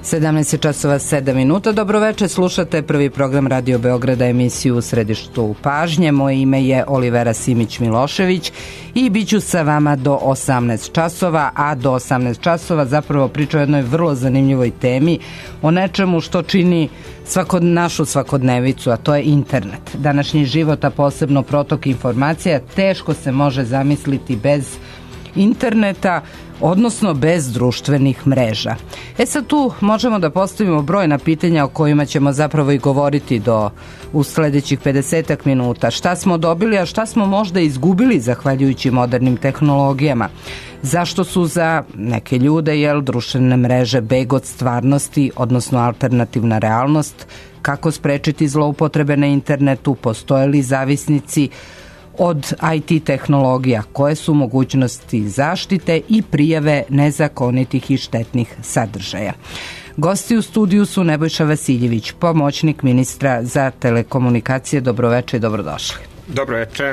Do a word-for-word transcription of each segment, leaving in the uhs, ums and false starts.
sedamnaest časova sedam minuta. Dobroveče, slušate prvi program Radio Beograda, emisiju U središtu pažnje. Moje ime je Olivera Simić-Milošević i bit ću sa vama do osamnaest časova, a do osamnaest časova zapravo pričam o jednoj vrlo zanimljivoj temi, o nečemu što čini svakod, našu svakodnevicu, a to je internet. Današnji život, a posebno protok informacija, teško se može zamisliti bez interneta, odnosno bez društvenih mreža. E sad tu možemo da postavimo brojna pitanja o kojima ćemo zapravo i govoriti do u sledećih pedesetak minuta. Šta smo dobili, a šta smo možda izgubili zahvaljujući modernim tehnologijama? Zašto su za neke ljude, jel, društvene mreže beg od stvarnosti, odnosno alternativna realnost? Kako sprečiti zloupotrebe na internetu? Postoje li zavisnici od I T tehnologija? Koje su mogućnosti zaštite i prijave nezakonitih i štetnih sadržaja? Gosti u studiju su Nebojša Vasiljević, pomoćnik ministra za telekomunikacije. Dobroveče i dobrodošli. Dobroveče.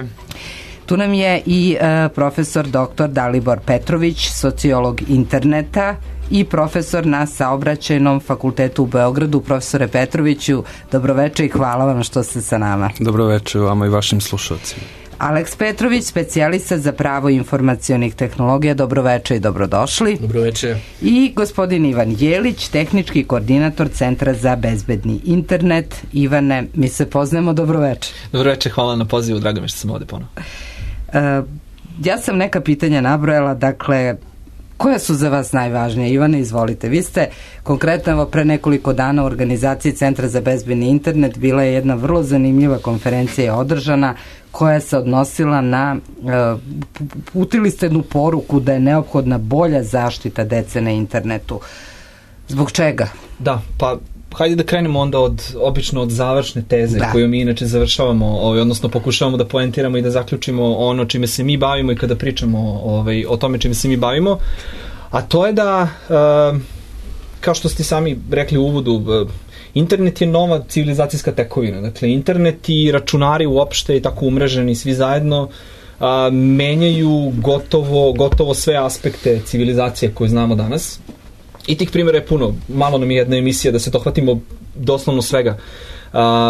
Tu nam je i uh, profesor doktor Dalibor Petrović, sociolog interneta i profesor na Saobraćajnom fakultetu u Beogradu. Profesore Petroviću, dobroveče i hvala vam što ste sa nama. Dobroveče vama i vašim slušalcima. Aleks Petrović, specijalista za pravo informacionih tehnologija. Dobroveče i dobrodošli. Dobroveče. I gospodin Ivan Jelić, tehnički koordinator Centra za bezbedni internet. Ivane, mi se poznajemo, dobroveče. Dobroveče, hvala na pozivu, drago mi što sam ovde ponovno. E, ja sam neka pitanja nabrojala, dakle, koja su za vas najvažnije? Ivane, izvolite. Vi ste konkretno evo pre nekoliko dana u organizaciji Centra za bezbedni internet, bila je jedna vrlo zanimljiva konferencija održana koja se odnosila na, uh, putili ste jednu poruku da je neophodna bolja zaštita dece na internetu. Zbog čega? Da, pa hajde da krenemo onda od, obično od završne teze da. koju mi inače završavamo, ovaj, odnosno pokušavamo da poentiramo i da zaključimo ono čime se mi bavimo i kada pričamo ovaj, o tome čime se mi bavimo, a to je da, uh, kao što ste sami rekli u uvodu, uh, internet je nova civilizacijska tekovina. Dakle, internet i računari uopšte i tako umreženi svi zajedno a, menjaju gotovo, gotovo sve aspekte civilizacije koje znamo danas. I tih primjera je puno. Malo nam je jedna emisija da se dohvatimo doslovno svega. A,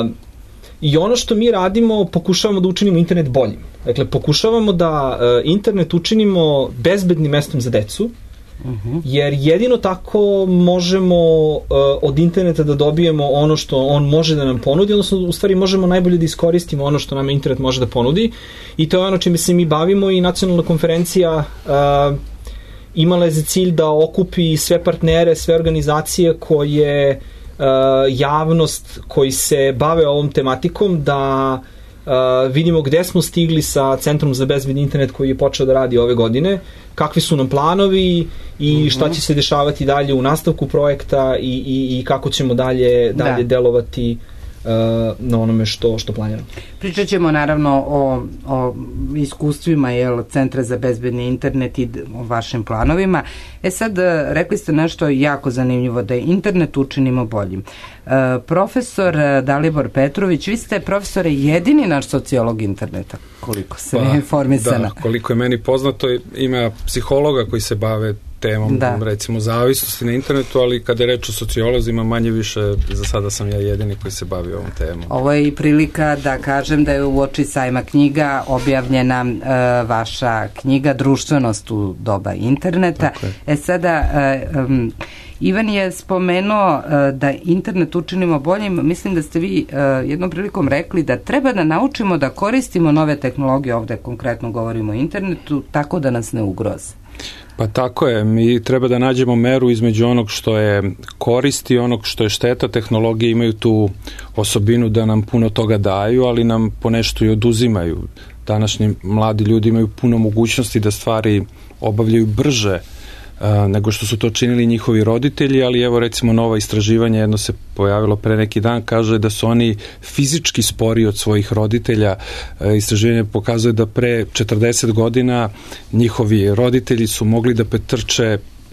I ono što mi radimo, pokušavamo da učinimo internet boljim. Dakle, pokušavamo da a, internet učinimo bezbednim mestom za decu, Uh-huh. jer jedino tako možemo uh, od interneta da dobijemo ono što on može da nam ponudi, odnosno u stvari možemo najbolje da iskoristimo ono što nam internet može da ponudi, i to je ono čime se mi bavimo. I nacionalna konferencija uh, imala je za cilj da okupi sve partnere, sve organizacije koje uh, javnost koji se bave ovom tematikom, da Uh, vidimo gde smo stigli sa Centrom za bezbedni internet koji je počeo da radi ove godine, kakvi su nam planovi i šta će se dešavati dalje u nastavku projekta i, i, i kako ćemo dalje, dalje da. delovati uh, na onome što, što planiramo. Pričat ćemo naravno o, o iskustvima, jel, Centra za bezbedni internet i o vašim planovima. E sad, rekli ste nešto jako zanimljivo, da je internet učinimo boljim. Uh, profesor Dalibor Petrović, vi ste, profesore, jedini naš sociolog interneta, koliko se pa, informisana. Da, koliko je meni poznato, ima psihologa koji se bave temom, da. recimo, zavisnosti na internetu, ali kada je reč o sociolozima, manje više, za sada sam ja jedini koji se bavi ovom temom. Ovo je i prilika da kažem da je u oči sajma knjiga objavljena uh, vaša knjiga Društvenost u doba interneta. Okay. E sada, uh, um, Ivan je spomenuo uh, da internet učinimo boljim. Mislim da ste vi uh, jednom prilikom rekli da treba da naučimo da koristimo nove tehnologije, ovde konkretno govorimo o internetu, tako da nas ne ugroze. Pa tako je, mi treba da nađemo meru između onog što je korist i onog što je šteta. Tehnologije imaju tu osobinu da nam puno toga daju, ali nam ponešto i oduzimaju. Današnji mladi ljudi imaju puno mogućnosti da stvari obavljaju brže a, nego što su to činili njihovi roditelji, ali evo recimo nova istraživanja, jedno se pojavilo pre neki dan, kaže da su oni fizički spori od svojih roditelja. E, istraživanje pokazuje da pre četrdeset godina njihovi roditelji su mogli da pretrče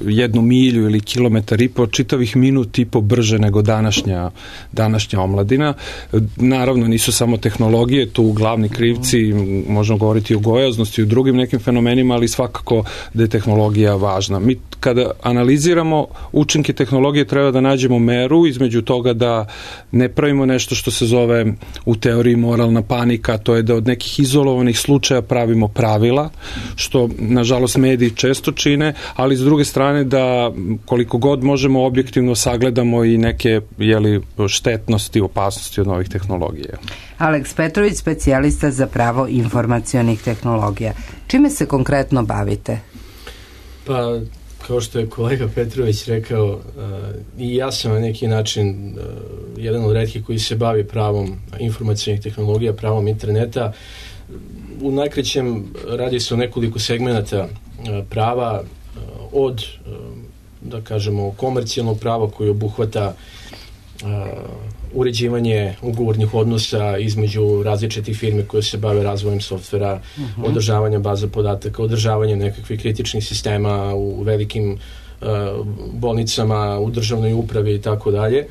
jednu milju ili kilometar i po, čitavih minut i po brže nego današnja, današnja omladina. Naravno, nisu samo tehnologije, tu glavni krivci, možemo govoriti o gojaznosti i o drugim nekim fenomenima, ali svakako da je tehnologija važna. Mi kada analiziramo učinke tehnologije treba da nađemo meru između toga da ne pravimo nešto što se zove u teoriji moralna panika, to je da od nekih izolovanih slučaja pravimo pravila, što nažalost mediji često čine, ali s druge strane da koliko god možemo objektivno sagledamo i neke jeli, štetnosti, opasnosti od novih tehnologija. Aleks Petrović, specijalista za pravo informacionih tehnologija. Čime se konkretno bavite? Pa, kao što je kolega Petrović rekao, uh, i ja sam na neki način uh, jedan od retkih koji se bavi pravom informacionih tehnologija, pravom interneta. U najkraćem radi se o nekoliko segmenata uh, prava, uh, od, uh, da kažemo, komercijalnog prava koji obuhvata uh, uređivanje ugovornih odnosa između različitih firmi koje se bave razvojem softvera, uh-huh. održavanja baza podataka, održavanje nekakvih kritičnih sistema u velikim uh, bolnicama, u državnoj upravi i tako dalje,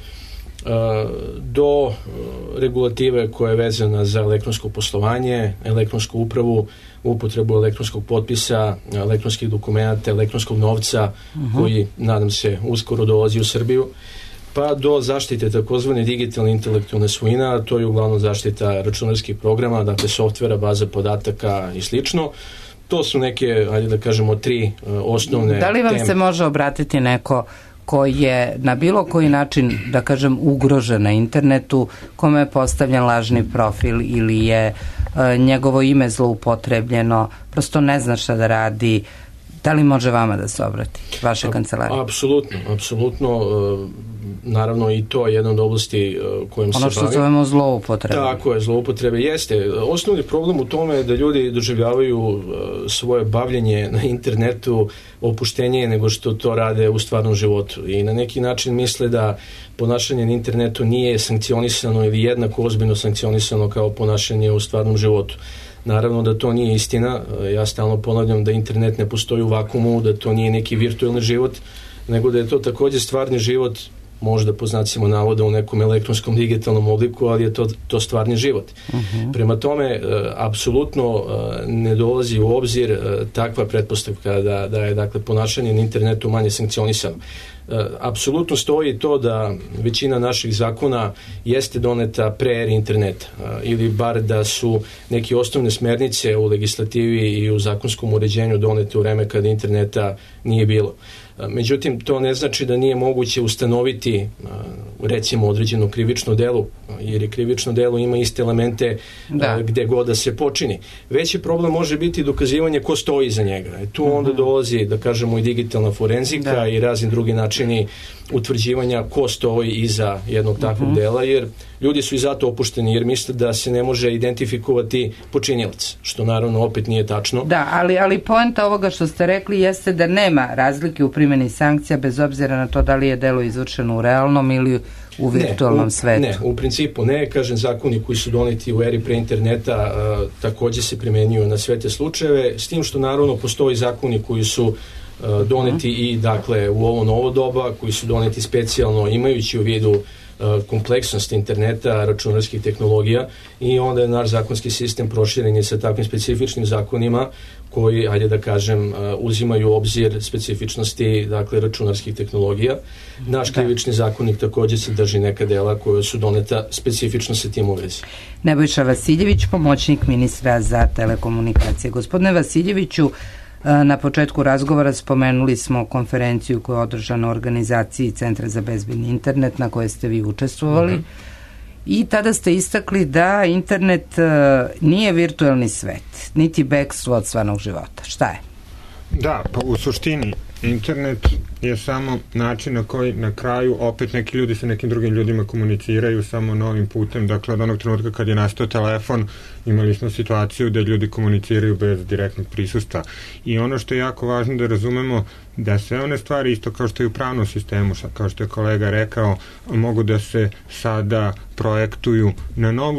do uh, regulative koja je vezana za elektronsko poslovanje, elektronsku upravu, upotrebu elektronskog potpisa, elektronskih dokumenta, elektronskog novca, uh-huh. koji, nadam se, uskoro dolazi u Srbiju, pa do zaštite takozvane digitalne intelektualne svojine, a to je uglavnom zaštita računarskih programa, dakle softvera, baza podataka i slično. To su neke, ajde da kažemo, tri uh, osnovne teme. Da li vam teme. se može obratiti neko koji je na bilo koji način, da kažem, ugrožen na internetu, kome je postavljen lažni profil ili je e, njegovo ime zloupotrebljeno, prosto ne zna šta da radi, da li može vama da se obrati, vaše A, kancelarije? Apsolutno, apsolutno. E, naravno i to je jedna od oblasti uh, kojim se bavim. Ono što zovemo zloupotrebe. Tako je, zloupotrebe jeste. Osnovni problem u tome je da ljudi doživljavaju uh, svoje bavljenje na internetu opuštenije nego što to rade u stvarnom životu. I na neki način misle da ponašanje na internetu nije sankcionisano ili jednako ozbiljno sankcionisano kao ponašanje u stvarnom životu. Naravno da to nije istina. Ja stalno ponavljam da internet ne postoji u vakumu, da to nije neki virtualni život, nego da je to također stvarni život, možda po znacima navoda u nekom elektronskom digitalnom obliku, ali je to, to stvarni život. Uh-huh. Prema tome, e, apsolutno e, ne dolazi u obzir e, takva pretpostavka da, da je dakle, ponašanje na internetu manje sankcionisano. E, apsolutno stoji to da većina naših zakona jeste doneta pre ere interneta, e, ili bar da su neke osnovne smernice u legislativi i u zakonskom uređenju donete u vreme kada interneta nije bilo. Međutim, to ne znači da nije moguće ustanoviti recimo određeno krivično delo, jer je krivično delo ima iste elemente da. Gde god da se počini. Veći problem može biti dokazivanje ko stoji iza njega. E tu uh-huh. onda dolazi, da kažemo, i digitalna forenzika da. I razni drugi načini utvrđivanja ko stoji iza jednog takvog uh-huh. dela, jer ljudi su i zato opušteni, jer misle da se ne može identifikovati počinilac, što naravno opet nije tačno. Da, ali, ali poenta ovoga što ste rekli jeste da nema razlike u primjeni sankcija bez obzira na to da li je delo izvršeno u realnom ili u virtualnom ne, u, svetu. Ne, u principu ne. Kažem, zakoni koji su doneti u eri pre interneta a, također se primenjuju na sve te slučajeve, s tim što naravno postoji zakoni koji su a, doneti uh-huh. i dakle u ovo novo doba, koji su doneti specijalno imajući u vidu kompleksnost interneta, računarskih tehnologija, i onda je naš zakonski sistem proširen je sa takvim specifičnim zakonima koji, ajde da kažem, uzimaju u obzir specifičnosti, dakle, računarskih tehnologija. Naš krivični zakonik također sadrži neka dela koja su doneta specifično sa tim u vezi. Nebojša Vasiljević, pomoćnik ministra za telekomunikacije. Gospodine Vasiljeviću, na početku razgovora spomenuli smo konferenciju koja je održana u organizaciji Centra za bezbedni internet na kojoj ste vi učestvovali mm-hmm. i tada ste istakli da internet uh, nije virtualni svet, niti bekstvo od stvarnog života. Šta je? Da, pa u suštini internet je samo način na koji na kraju opet neki ljudi sa nekim drugim ljudima komuniciraju samo novim putem. Dakle, od onog trenutka kad je nastao telefon imali smo situaciju da ljudi komuniciraju bez direktnog prisustva. I ono što je jako važno da razumemo da sve one stvari, isto kao što je u pravnom sistemu, kao što je kolega rekao, mogu da se sada projektuju na novu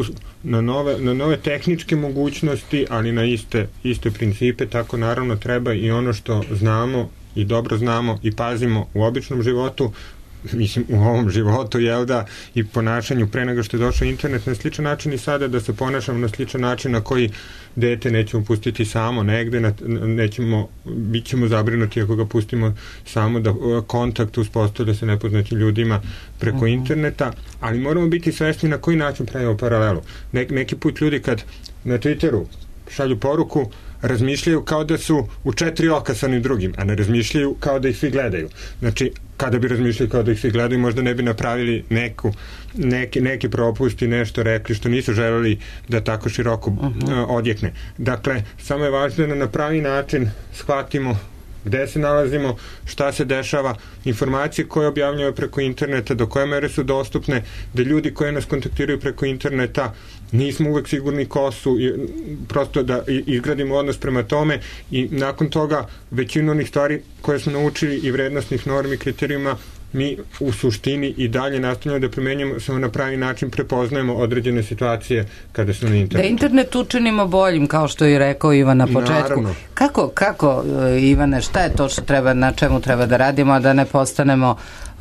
na nove, na nove tehničke mogućnosti, ali na iste, iste principe, tako naravno treba i ono što znamo i dobro znamo i pazimo u običnom životu, mislim u ovom životu, jel da, i ponašanju pre nego što je došao internet, na sličan način i sada da se ponašamo na sličan način na koji dete nećemo pustiti samo negde, na, nećemo, bit ćemo zabrinuti ako ga pustimo samo da kontakt uspostavlja se nepoznatim ljudima preko uh-huh. interneta, ali moramo biti svesni na koji način pravimo paralelu. Ne, neki put ljudi kad na Twitteru šalju poruku, razmišljaju kao da su u četiri oka sa onim drugim, a ne razmišljaju kao da ih svi gledaju. Znači, kada bi razmišljali kao da ih svi gledaju, možda ne bi napravili neku, neki, neki propust i nešto rekli što nisu želeli da tako široko uh-huh. odjekne. Dakle, samo je važno da na pravi način shvatimo gde se nalazimo, šta se dešava, informacije koje objavljaju preko interneta, do koje mere su dostupne, da ljudi koji nas kontaktiraju preko interneta nismo uvek sigurni ko su, i, prosto da izgradimo odnos prema tome i nakon toga većinu onih stvari koje smo naučili i vrednostnih normi, kriterijuma, mi u suštini i dalje nastavljamo da primenjamo, samo na pravi način prepoznajemo određene situacije kada su na internetu. Da internet učinimo boljim, kao što je rekao Ivan na početku. Naravno. Kako, kako, Ivane, šta je to što treba, na čemu treba da radimo, a da ne postanemo,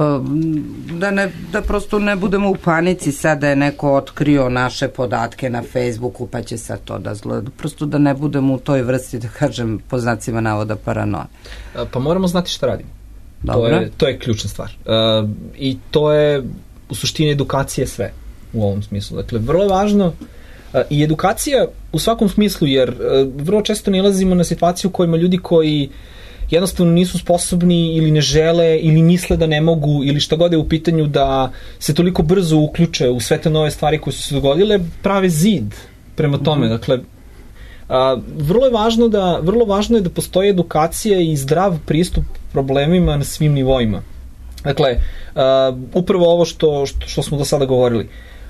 da, ne, da prosto ne budemo u panici sad da je neko otkrio naše podatke na Facebooku pa će sad to da zlo, prosto da ne budemo u toj vrsti, da kažem, po znacima navoda paranoje. Pa moramo znati šta radimo. Dobro. To je, to je ključna stvar. Uh, I to je u suštini edukacije sve u ovom smislu. Dakle, vrlo je važno uh, i edukacija u svakom smislu, jer uh, vrlo često nalazimo na situaciju u kojima ljudi koji jednostavno nisu sposobni ili ne žele ili misle da ne mogu ili šta god je u pitanju da se toliko brzo uključe u sve te nove stvari koje su se dogodile, prave zid prema tome. Mm-hmm. Dakle, A, vrlo je važno da vrlo važno je da postoji edukacija i zdrav pristup problemima na svim nivoima. Dakle, a, upravo ovo što, što, što smo do sada govorili.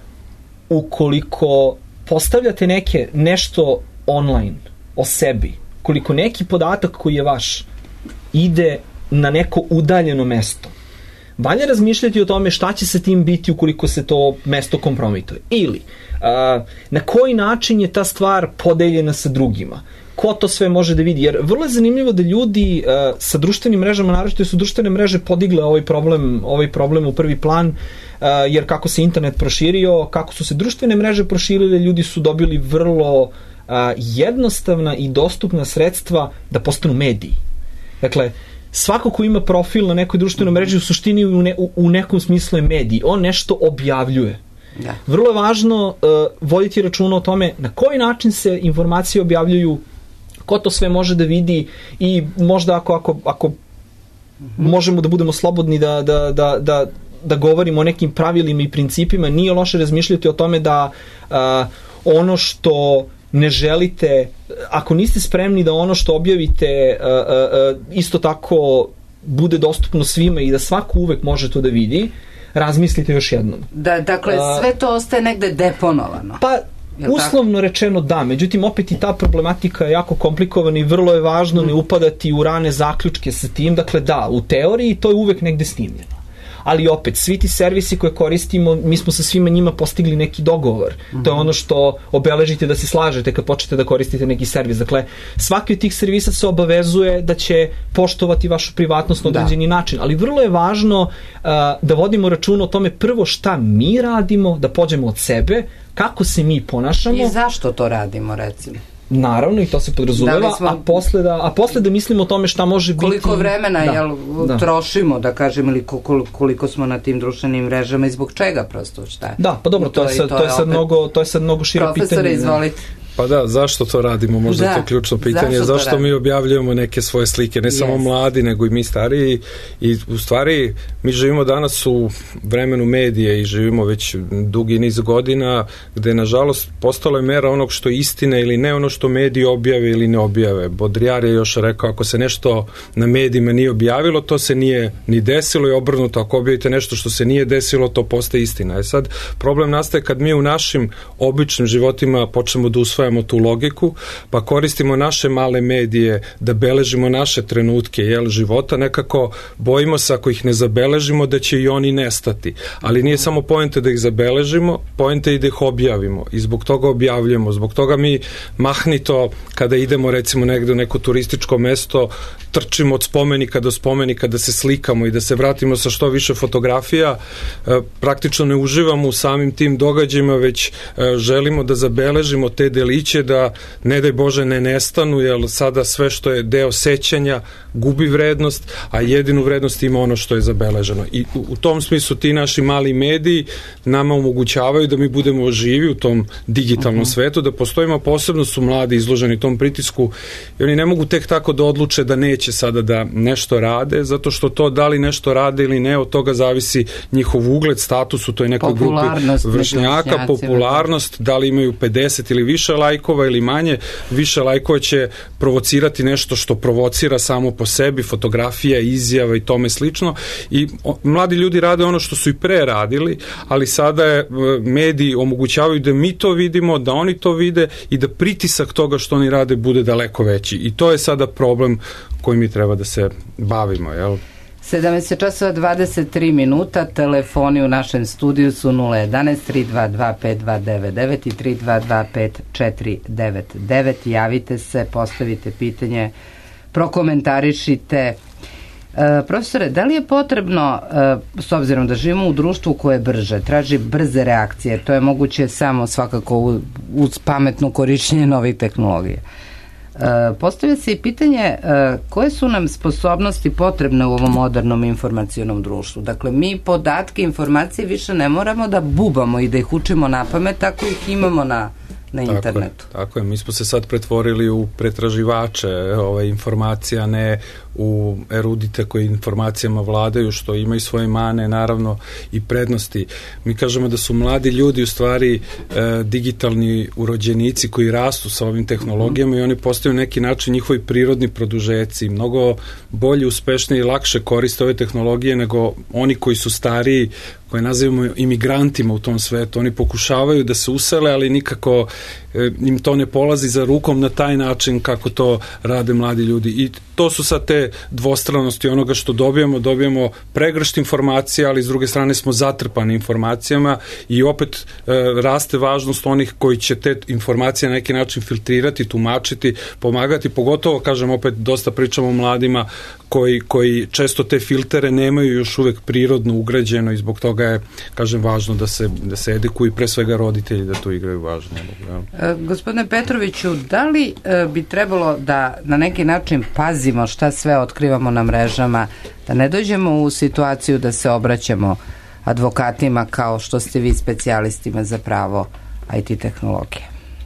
Ukoliko postavljate neke nešto online o sebi, koliko neki podatak koji je vaš ide na neko udaljeno mesto, valja razmišljati o tome šta će se tim biti ukoliko se to mesto kompromituje. Ili a, na koji način je ta stvar podeljena sa drugima. Ko to sve može da vidi? Jer vrlo je zanimljivo da ljudi a, sa društvenim mrežama, naročito su društvene mreže podigle ovaj problem, ovaj problem u prvi plan, a, jer kako se internet proširio, kako su se društvene mreže proširile, ljudi su dobili vrlo a, jednostavna i dostupna sredstva da postanu mediji. Dakle, svako ko ima profil na nekoj društvenoj mreži u suštini u, ne, u, u nekom smislu je medij. On nešto objavljuje. Da. Vrlo je važno uh, voditi računa o tome na koji način se informacije objavljuju, ko to sve može da vidi i možda ako, ako, ako mm-hmm. možemo da budemo slobodni da, da, da, da, da govorimo o nekim pravilima i principima, nije loše razmišljati o tome da uh, ono što ne želite, ako niste spremni da ono što objavite uh, uh, uh, isto tako bude dostupno svima i da svako uvek može to da vidi, razmislite još jednom. Da, dakle, sve to ostaje negde deponovano. Pa, uslovno tako? Rečeno da, međutim, opet i ta problematika je jako komplikovana i vrlo je važno mm. ne upadati u rane zaključke sa tim. Dakle, da, u teoriji to je uvek negde snimljeno. Ali opet, svi ti servisi koje koristimo, mi smo sa svima njima postigli neki dogovor. Mm-hmm. To je ono što obeležite da se slažete kad počnete da koristite neki servis. Dakle, svaki od tih servisa se obavezuje da će poštovati vašu privatnost na određeni da. način. Ali vrlo je važno uh, da vodimo račun o tome prvo šta mi radimo, da pođemo od sebe, kako se mi ponašamo. I zašto to radimo, recimo? Naravno, i to se podrazumeva, da smo, a, posle da, a posle da mislimo o tome šta može koliko biti... Koliko vremena da, jel, da. trošimo, da kažem, ili koliko smo na tim društvenim mrežama i zbog čega prosto, šta je? Da, pa dobro, to, to, je, sad, to, je, sad mnogo, to je sad mnogo šire pitanje. Profesore, izvolite. Pa da, zašto to radimo? Možda da, je to ključno pitanje. Zašto, zašto mi objavljujemo neke svoje slike? Ne yes. samo mladi, nego i mi stariji. I u stvari, mi živimo danas u vremenu medije i živimo već dugi niz godina gde, nažalost, postala je mera onog što je istina ili ne, ono što mediji objave ili ne objave. Baudrillard je još rekao, ako se nešto na medijima nije objavilo, to se nije ni desilo i obrnuto. Ako objavite nešto što se nije desilo, to postaje istina. E sad, problem nastaje kad mi u našim običnim životima počnemo da usvajamo usvajamo tu logiku, pa koristimo naše male medije da beležimo naše trenutke jel, života, nekako bojimo se ako ih ne zabeležimo da će i oni nestati. Ali nije samo poenta da ih zabeležimo, poenta je i da ih objavimo i zbog toga objavljujemo, zbog toga mi mahnito kada idemo recimo negde u neko turističko mesto, trčimo od spomenika do spomenika da se slikamo i da se vratimo sa što više fotografija, praktično ne uživamo u samim tim događajima, već želimo da zabeležimo te deliće da ne daj Bože ne nestanu, jer sada sve što je deo sećanja gubi vrednost, a jedinu vrednost ima ono što je zabeleženo. I u, u tom smislu ti naši mali mediji nama omogućavaju da mi budemo živi u tom digitalnom uh-huh. svetu, da postojimo, posebno su mladi izloženi tom pritisku i oni ne mogu tek tako da odluče da neće sada da nešto rade, zato što to da li nešto rade ili ne, od toga zavisi njihov ugled, status u toj nekoj grupi vršnjaka, popularnost, da li imaju pedeset ili više lajkova ili manje, više lajkova će provocirati nešto što provocira samo po sebi, fotografija, izjava i tome slično. I o, mladi ljudi rade ono što su i pre radili, ali sada je, mediji omogućavaju da mi to vidimo, da oni to vide i da pritisak toga što oni rade bude daleko veći. I to je sada problem koji mi treba da se bavimo, jel? sedamnaest časova dvadeset tri minuta, telefoni u našem studiju su nula jedanaest tri dva dva pet dva devet devet i tri dva dva pet četiri devet devet. Javite se, postavite pitanje, prokomentarišite. E, profesore, da li je potrebno, e, s obzirom da živimo u društvu koje je brže, traži brze reakcije, to je moguće samo svakako uz pametno korišćenje novih tehnologija. E, postavlja se i pitanje e, koje su nam sposobnosti potrebne u ovom modernom informacionom društvu. Dakle, mi podatke, informacije više ne moramo da bubamo i da ih učimo na pamet, ako ih imamo na, na tako internetu. Je, tako je, mi smo se sad pretvorili u pretraživače ove informacija, ne u erudite koji informacijama vladaju, što imaju svoje mane, naravno i prednosti. Mi kažemo da su mladi ljudi u stvari e, digitalni urođenici koji rastu sa ovim tehnologijama i oni postaju neki način njihovi prirodni produžeci, mnogo bolje, uspešnije i lakše koriste ove tehnologije nego oni koji su stariji, koje nazivamo imigrantima u tom svetu. Oni pokušavaju da se usele, ali nikako e, im to ne polazi za rukom na taj način kako to rade mladi ljudi. I to su sad te dvostranosti onoga što dobijamo. Dobijamo pregršt informacija, ali s druge strane smo zatrpani informacijama i opet e, raste važnost onih koji će te informacije na neki način filtrirati, tumačiti, pomagati, pogotovo, kažem, opet dosta pričamo o mladima koji, koji često te filtere nemaju još uvek prirodno ugrađeno i zbog toga je, kažem, važno da se, da se edukuju pre svega roditelji da to igraju važno. E, gospodine Petroviću, da li e, bi trebalo da na neki način pazimo šta sve otkrivamo na mrežama, da ne dođemo u situaciju da se obraćamo advokatima kao što ste vi specijalistima za pravo I T tehnologije?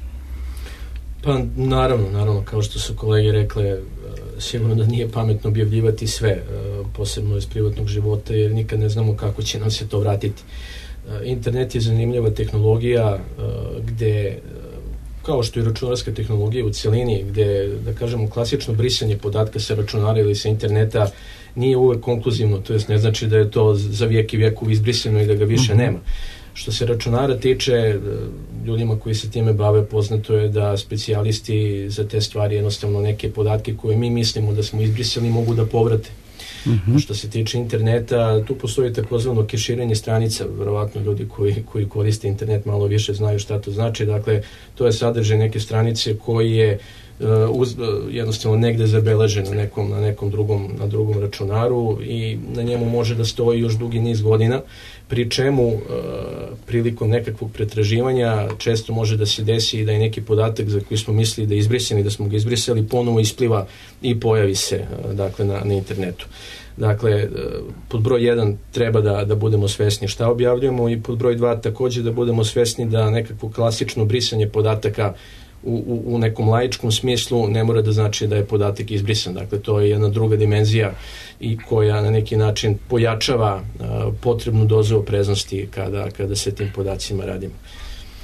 Pa naravno, naravno, kao što su kolege rekle, sigurno da nije pametno objavljivati sve, posebno iz privatnog života, jer nikad ne znamo kako će nam se to vratiti. Internet je zanimljiva tehnologija gde, kao što je računarska tehnologija u celini, gde, da kažemo, klasično brisanje podatka sa računara ili sa interneta nije uvek konkluzivno, to jest ne znači da je to za vijek i vijekov izbrisano i da ga više nema. Što se računara tiče, ljudima koji se time bave poznato je da specijalisti za te stvari jednostavno neke podatke koje mi mislimo da smo izbrisali mogu da povrate. Mm-hmm. Što se tiče interneta, tu postoji takozvano keširanje stranica, verovatno ljudi koji, koji koriste internet malo više znaju šta to znači, dakle to je sadržaj neke stranice koji je uh, uz, uh, jednostavno negde zabeležen na nekom, na nekom drugom, na drugom računaru i na njemu može da stoji još dugi niz godina, pri čemu uh, prilikom nekakvog pretraživanja često može da se desi da je neki podatak za koji smo mislili da je izbrisan i da smo ga izbrisali ponovo ispliva i pojavi se uh, dakle na, na internetu. Dakle, pod broj jedan treba da, da budemo svesni šta objavljujemo i pod broj dva takođe da budemo svesni da nekakvo klasično brisanje podataka u, u, u nekom laičkom smislu ne mora da znači da je podatak izbrisan. Dakle, to je jedna druga dimenzija i koja na neki način pojačava a, potrebnu dozu opreznosti kada, kada se tim podacima radimo.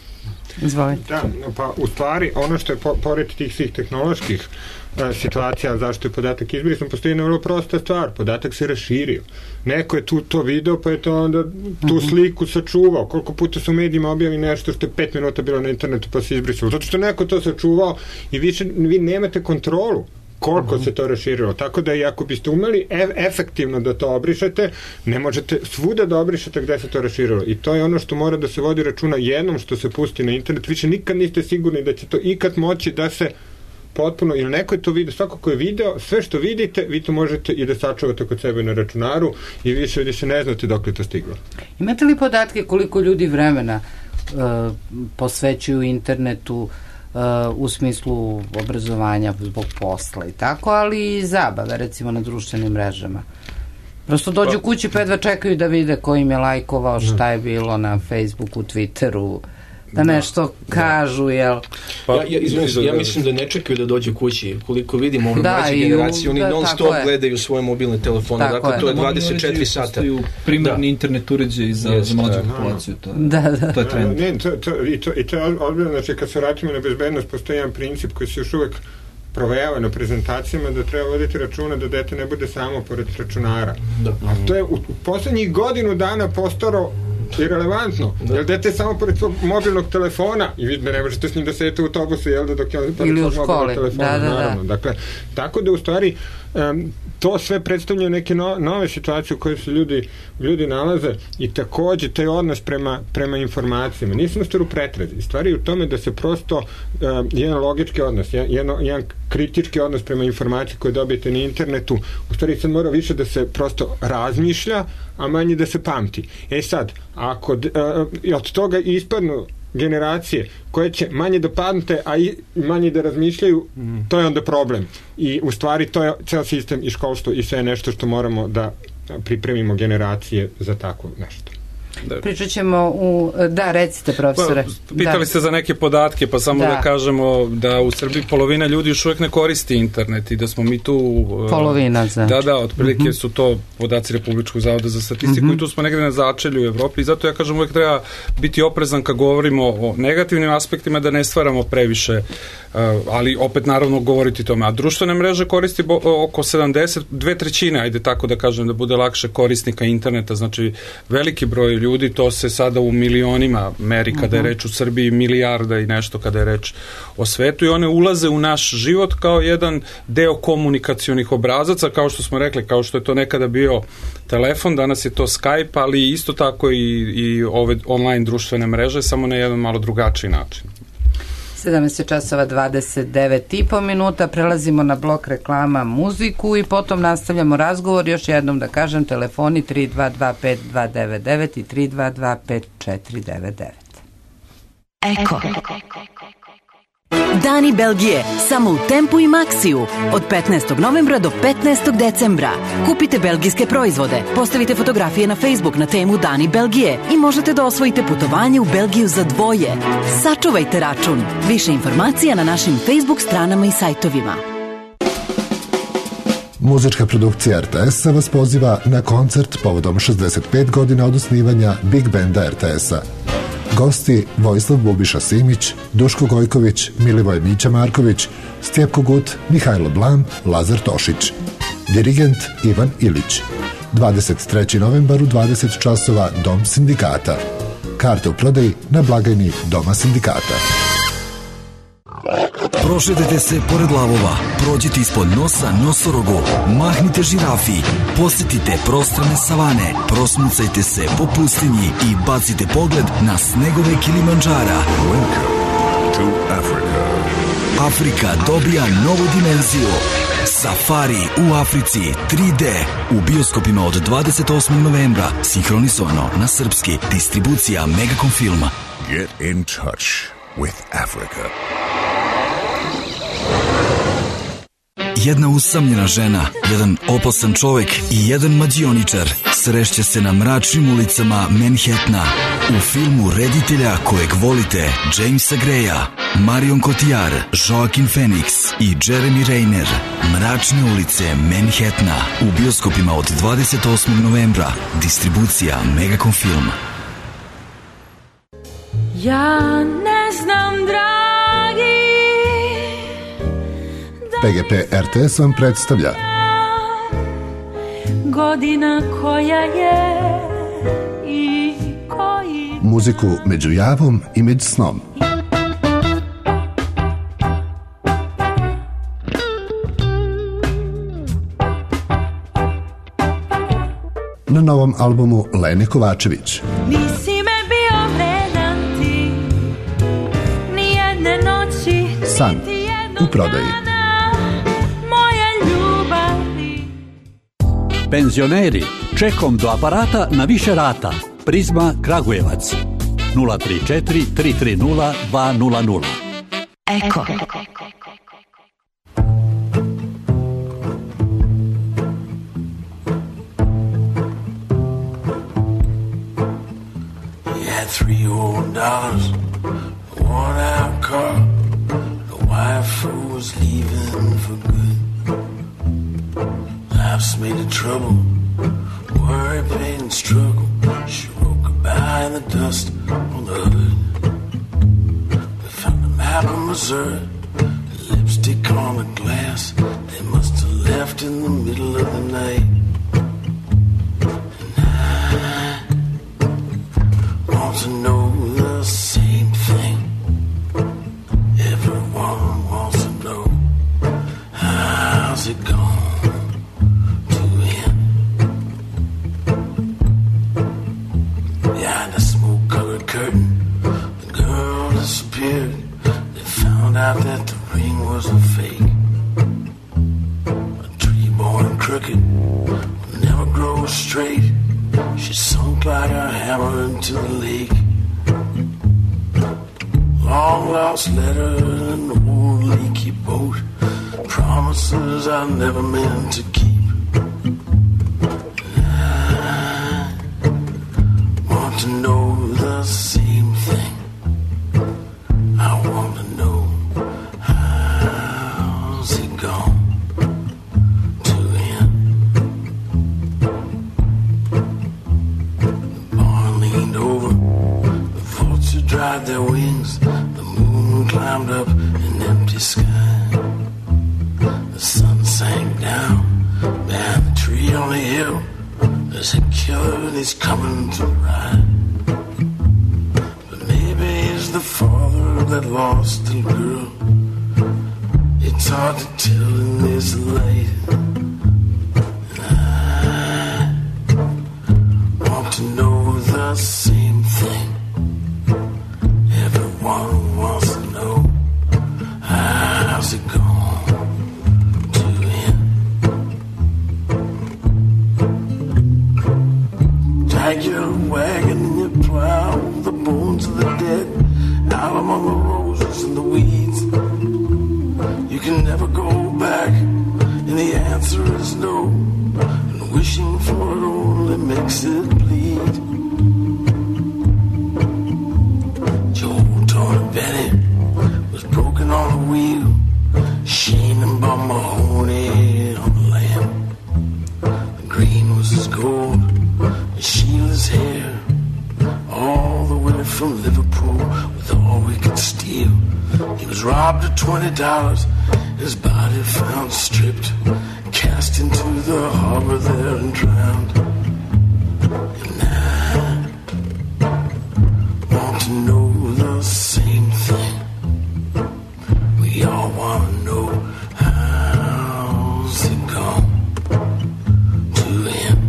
Izvolite. Da, pa u stvari ono što je po, pored tih svih tehnoloških a, situacija zašto je podatak izbrisan, postoji jedna vrlo prosta stvar, podatak se raširio. Neko je tu to video, pa je to onda tu uh-huh. sliku sačuvao. Koliko puta su u medijima objavi nešto što je pet minuta bilo na internetu pa se izbrisalo. Zato što neko to sačuvao i više vi nemate kontrolu koliko uh-huh. se to raširilo. Tako da i ako biste umeli e- efektivno da to obrišete, ne možete svuda da obrišete gde se to raširilo. I to je ono što mora da se vodi računa jednom što se pusti na internet. Više nikad niste sigurni da će to ikad moći da se potpuno, ili neko je to video, svako ko je video, sve što vidite, vi to možete i da sačuvate kod sebe na računaru i više, više ne znate dok je to stiglo. Imate li podatke koliko ljudi vremena uh, posvećuju internetu uh, u smislu obrazovanja zbog posla i tako, ali i zabave, recimo na društvenim mrežama? Prosto dođu pa, kući pa jedva čekaju da vide ko im je lajkovao, šta je bilo na Facebooku, Twitteru, da nešto da, kažu, jel? Pa, ja, ja, izvijem, ja mislim da ne čekaju da dođu kući. Koliko vidimo ove da, mlađe generacije, oni da, non stop je. gledaju svoje mobilne telefone. Tako dakle, je. To je dvadeset četiri sata. Primarni da. internet uređaji za, yes, za mlađu da, populaciju. To je, da, da. To je trend. Ne, to, to, i, to, I to je odbiljeno, znači kad se vratimo na bezbednost, postoji jedan princip koji se još uvek provejava na prezentacijama, da treba voditi računa da dete ne bude samo pored računara. Da. A to je u, u poslednjih godinu dana postaro irelevantno, da. Jer dete je samo pored svog mobilnog telefona i vidite, ne možete s njim da sedete u autobusu, jel da dok je on pored svog mobilnog telefona, da, da, naravno. Da. Dakle, tako da u stvari um, to sve predstavlja neke no, nove situacije u kojoj se ljudi, ljudi nalaze i takođe taj odnos prema, prema informacijama. Nije samo stvar u pretrazi. Stvari je u tome da se prosto um, jedan logički odnos, jedan, jedan kritički odnos prema informaciji koje dobijete na internetu, u stvari sad mora više da se prosto razmišlja, a manje da se pamti. E sad, ako uh, od toga ispadnu generacije koje će manje da pamte, a i manje da razmišljaju, mm. to je onda problem. I u stvari to je ceo sistem i školstvo i sve je nešto što moramo da pripremimo generacije za tako nešto. Da. Pričat ćemo u... Da, recite, profesore. Pa, pitali da. ste za neke podatke, pa samo da. da kažemo da u Srbiji polovina ljudi još uvijek ne koristi internet i da smo mi tu... Polovina, znači. Da, da, otprilike mm-hmm. su to podaci Republičkog zavoda za statistiku mm-hmm. i tu smo negde na začelju u Evropi i zato ja kažem uvijek treba biti oprezan kad govorimo o negativnim aspektima da ne stvaramo previše, ali opet naravno govoriti tome. A društvene mreže koristi oko sedamdeset, dve trećine, ajde tako da kažem, da bude lakše korisnika interneta, znači veliki broj ljudi, to se sada u milionima meri kada je reč u Srbiji, milijarda i nešto kada je reč o svetu i one ulaze u naš život kao jedan deo komunikacionih obrazaca, kao što smo rekli, kao što je to nekada bio telefon, danas je to Skype, ali isto tako i, i ove online društvene mreže, samo na jedan malo drugačiji način. sedamnaest časova dvadeset devet i po minuta, prelazimo na blok reklama, muziku i potom nastavljamo razgovor. Još jednom da kažem, telefoni tri dva dva pet dva devet devet i tri dva dva pet četiri devet devet. Eko. Dani Belgije, samo u Tempu i Maxiju. Od petnaestog novembra do petnaestog decembra. Kupite belgijske proizvode, postavite fotografije na Facebook na temu Dani Belgije i možete da osvojite putovanje u Belgiju za dvoje. Sačuvajte račun. Više informacija na našim Facebook stranama i sajtovima. Muzička produkcija R T S-a vas poziva na koncert povodom šezdeset pet godina od osnivanja Big Banda R T S-a. Gosti Vojislav Bubiša Simić, Duško Gojković, Milivoj Mića Marković, Stjepko Gut, Mihajlo Blam, Lazar Tošić. Dirigent Ivan Ilić. dvadeset trećeg novembar u dvadeset časova Dom sindikata. Karte u prodaji na blagajni Doma sindikata. Prošetajte se pored lavova, prođite ispod nosa nosorogu, mahnite žirafi, posjetite prostrane savane, prosmucajte se po pustinji i bacite pogled na snegove Kilimandžara. Welcome to Africa. Afrika dobija novu dimenziju. Safari u Africi tri D u bioskopima od dvadeset osmog novembra, sinhronizovano na srpski, distribucija Megacom filma. Get in touch with Africa. Jedna usamljena žena, jedan opasan čovek i jedan mađioničar srešće se na mračnim ulicama Manhattana u filmu reditelja kojeg volite, Jamesa Greya, Marion Cotillard, Joaquin Phoenix i Jeremy Renner. Mračne ulice Manhattana u bioskopima od dvadeset osmog novembra, distribucija Megacom filma. Ja ne znam, dragi. P G P R T S vam predstavlja Godina koja je i koji... muziku među javom i među snom. Na novom albumu Lene Kovačević. Nisi me bio vredan ti, ni jedne noći, San u prodaji. moje ljubavi. Penzioneri, čekom do aparata na više rata. Prizma Kragujevac nula tri četiri tri tri nula dva nula nula. Eko. Three old dollars, a worn out car, the wife who was leaving for good. Life's made of trouble, worry, pain, and struggle. She wrote goodbye in the dust on the hood. We found a map of Missouri, lipstick on the glass. They must have left in the middle of the night. To know the same thing. Everyone wants to know, how's it gone to end? Behind a smoke-colored curtain, the girl disappeared. They found out that the ring was a fake. A tree born crooked will never grow straight. She sunk like a hammer into the lake. Long lost letter in an old leaky boat. Promises I never meant to keep. And I want to know the same thing. I want to know, how's it gone? Dried their wings, the moon climbed up an empty sky. The sun sank down behind the tree on the hill. There's a killer and he's coming to ride. But maybe he's the father that lost the girl. It's hard to tell in this light. And I want to know the same thing. Everyone wants to know, how's it going to end? Drag your wagon and you plow the bones of the dead out among the roses and the weeds. You can never go back, and the answer is no. And wishing for it only makes it bleed. Benny was broken on the wheel, Shane and Bob Mahoney on the lamp. The green was his gold, and Sheila's hair, all the way from Liverpool with all we could steal. He was robbed of twenty dollars, his body found stripped, cast into the harbor there and drowned. And I want to know the same thing. We all want to know, how's it gone to end?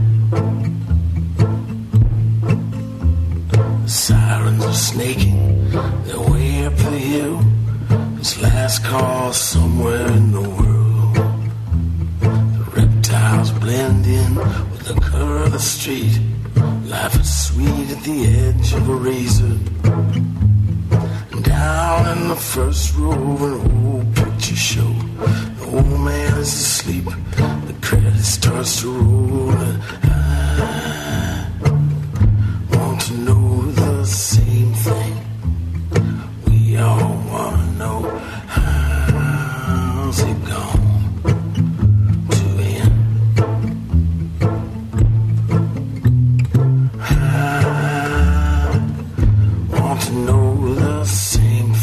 The sirens are snaking their way up the hill. It's last call somewhere in the world. The reptiles blend in with the color of the street. Life is sweet at the edge of a razor. Down in the first row of an old picture show, the old man is asleep, the credit starts to roll, and I want to know the same thing. We all want to know, how's it gone to end? I want to know the same thing.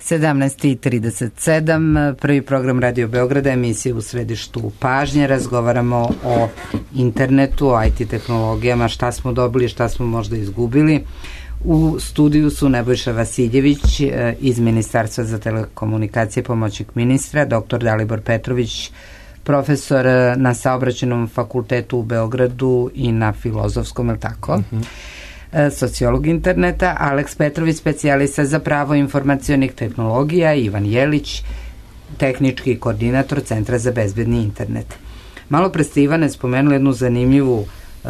sedamnaest i trideset sedam, prvi program Radio Beograda, emisija u središtu pažnje. Razgovaramo o internetu, o I T tehnologijama, šta smo dobili, šta smo možda izgubili. U studiju su Nebojša Vasiljević iz Ministarstva za telekomunikacije, pomoćnik ministra, doktor Dalibor Petrović, profesor na Saobraćajnom fakultetu u Beogradu i na Filozofskom, je li tako? Mm-hmm. Sociolog interneta, Aleks Petrović, specijalista za pravo informacionih tehnologija, Ivan Jelić, tehnički koordinator Centra za bezbedni internet. Malo pre ste, Ivane, spomenuli jednu zanimljivu uh,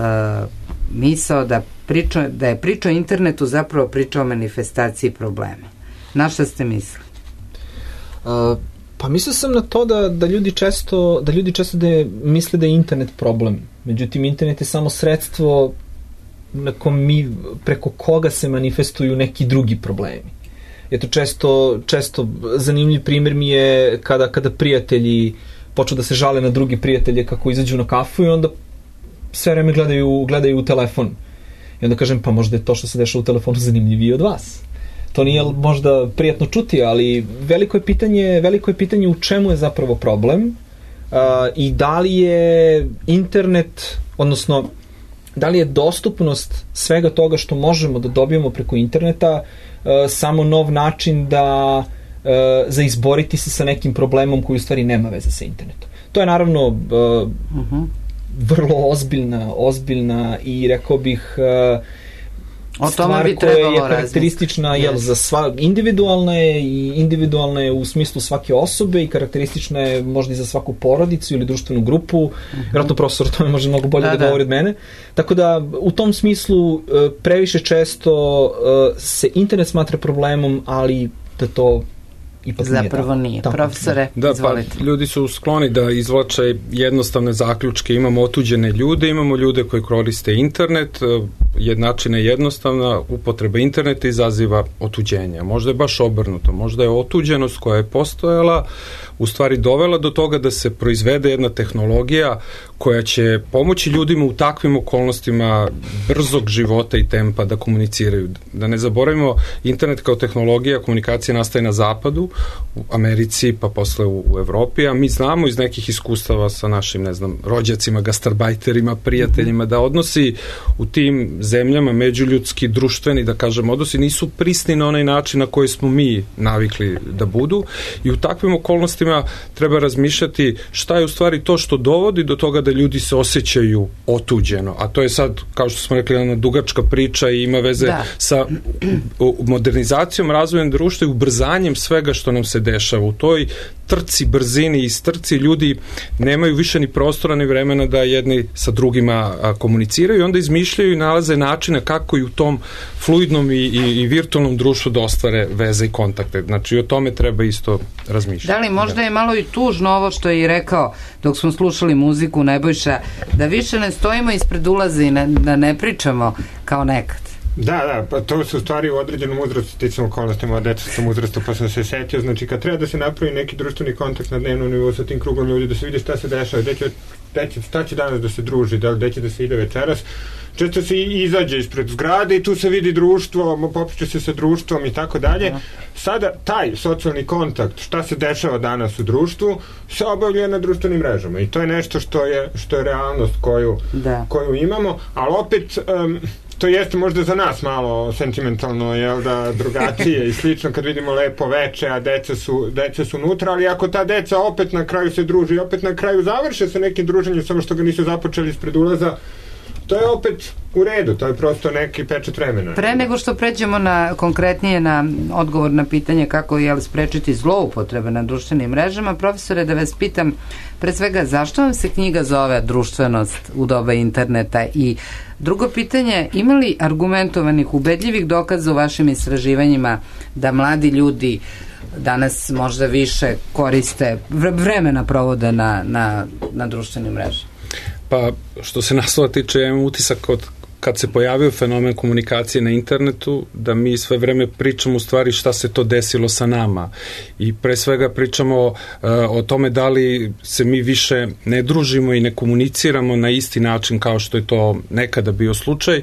misao da, priča, da je priča o internetu zapravo priča o manifestaciji problema. Na šta ste mislili? Uh, pa mislio sam na to da, da ljudi često da ljudi često da je, misle da je internet problem. Međutim, internet je samo sredstvo na kom mi, preko koga se manifestuju neki drugi problemi. Eto, često, često zanimljiv primjer mi je kada, kada prijatelji počnu da se žale na drugi prijatelje kako izađu na kafu i onda sve vreme gledaju, gledaju u telefon. I onda kažem, pa možda je to što se dešava u telefonu zanimljivije od vas. To nije možda prijatno čuti, ali veliko je pitanje, veliko je pitanje u čemu je zapravo problem uh, i da li je internet, odnosno da li je dostupnost svega toga što možemo da dobijemo preko interneta uh, samo nov način da uh, za izboriti se sa nekim problemom koji u stvari nema veze sa internetom. To je naravno uh, uh-huh. vrlo ozbiljna, ozbiljna i rekao bih uh, o stvar bi koja je karakteristična jel, za sva, individualna je i individualna je u smislu svake osobe i karakteristična je možda i za svaku porodicu ili društvenu grupu. Uh-huh. Vjerojatno profesor to može mnogo bolje da, da, da govori od mene. Tako da u tom smislu previše često se internet smatra problemom, ali da to ipak zapravo nije. Da. Profesore, da, izvolite. Pa ljudi su skloni da izvlače jednostavne zaključke. Imamo otuđene ljude, imamo ljude koji koriste internet. Jednačina je jednostavna, upotreba interneta izaziva otuđenje. Možda je baš obrnuto. Možda je otuđenost koja je postojala u stvari dovela do toga da se proizvede jedna tehnologija koja će pomoći ljudima u takvim okolnostima brzog života i tempa da komuniciraju. Da ne zaboravimo, internet kao tehnologija, komunikacija nastaje na zapadu, u Americi, pa posle u, u Evropi, a mi znamo iz nekih iskustava sa našim, ne znam, rođacima, gastarbajterima, prijateljima, da odnosi u tim zemljama, međuljudski, društveni, da kažem, odnosi nisu prisni na onaj način na koji smo mi navikli da budu i u takvim okolnostima treba razmišljati šta je u stvari to što dovodi do toga da ljudi se osjećaju otuđeno, a to je sad, kao što smo rekli, jedna dugačka priča i ima veze da. sa modernizacijom, razvojem društva i ubrzanjem svega što nam se dešava. U toj trci, brzini i strci ljudi nemaju više ni prostora ni vremena da jedni sa drugima a, komuniciraju i onda izmišljaju i nalaze načine kako i u tom fluidnom i, i, i virtualnom društvu da ostvare veze i kontakte. Znači, o tome treba isto razmišljati. Da li možda je malo i tužno ovo što je i rekao dok smo slušali muziku Nebojša, da više ne stojimo ispred ulaza i ne, da ne pričamo kao nekad. Da, da, pa to su stvari u određenom uzrastu, sticam okolnostima, od dečastom uzrastu, pa sam se setio, znači kad treba da se napravi neki društveni kontakt na dnevnom nivou sa tim krugom ljudi, da se vidi šta se dešava, gde će, gde će, šta će danas da se druži, da, gde će da se ide večeras, često se izađe ispred zgrade i tu se vidi društvo, popriče se sa društvom i tako dalje. Sada taj socijalni kontakt, šta se dešava danas u društvu, se obavlja na društvenim mrežama i to je nešto što je, što je realnost koju, da. koju imamo, ali opet um, to jeste možda za nas malo sentimentalno, jel da, drugačije i slično kad vidimo lepo veče, a deca su, deca su unutra, ali ako ta deca opet na kraju se druži, opet na kraju završe sa nekim druženjem, samo što ga nisu započeli ispred ulaza, to je opet u redu, to je prosto neki pečat vremena. Pre nego što pređemo na konkretnije na odgovor na pitanje kako je sprečiti zloupotrebe na društvenim mrežama, profesore, da vas pitam pre svega zašto vam se knjiga zove Društvenost u doba interneta i drugo pitanje, ima li argumentovanih, ubedljivih dokaza u vašim istraživanjima da mladi ljudi danas možda više koriste, vremena provode na, na, na društvenim mrežama? Pa, što se naslova tiče, ja imam utisak od kad se pojavio fenomen komunikacije na internetu, da mi sve vreme pričamo u stvari šta se to desilo sa nama. I pre svega pričamo uh, o tome da li se mi više ne družimo i ne komuniciramo na isti način kao što je to nekada bio slučaj.